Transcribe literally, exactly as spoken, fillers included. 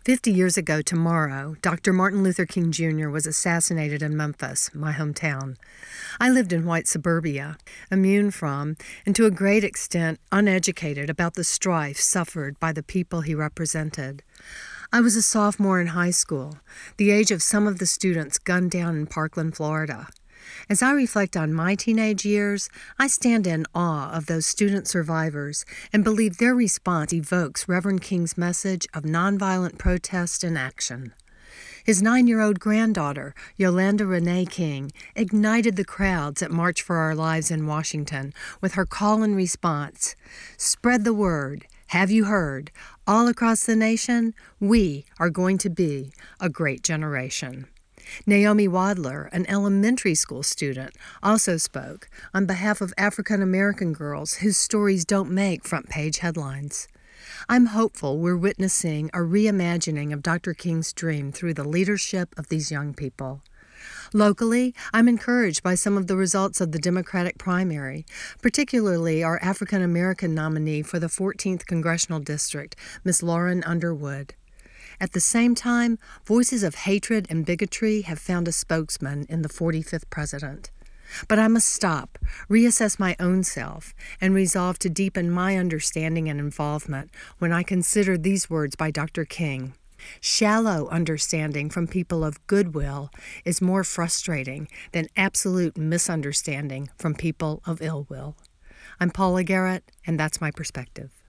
Fifty years ago tomorrow, Doctor Martin Luther King Junior was assassinated in Memphis, my hometown. I lived in white suburbia, immune from, and to a great extent uneducated about the strife suffered by the people he represented. I was a sophomore in high school, the age of some of the students gunned down in Parkland, Florida. As I reflect on my teenage years, I stand in awe of those student survivors and believe their response evokes Reverend King's message of nonviolent protest and action. His nine-year-old granddaughter, Yolanda Renee King, ignited the crowds at March for Our Lives in Washington with her call and response, "Spread the word. Have you heard? All across the nation, we are going to be a great generation." Naomi Wadler, an elementary school student, also spoke on behalf of African American girls whose stories don't make front-page headlines. I'm hopeful we're witnessing a reimagining of Doctor King's dream through the leadership of these young people. Locally, I'm encouraged by some of the results of the Democratic primary, particularly our African American nominee for the fourteenth Congressional District, Miz Lauren Underwood. At the same time, voices of hatred and bigotry have found a spokesman in the forty-fifth president. But I must stop, reassess my own self, and resolve to deepen my understanding and involvement when I consider these words by Doctor King. Shallow understanding from people of goodwill is more frustrating than absolute misunderstanding from people of ill will. I'm Paula Garrett, and that's my perspective.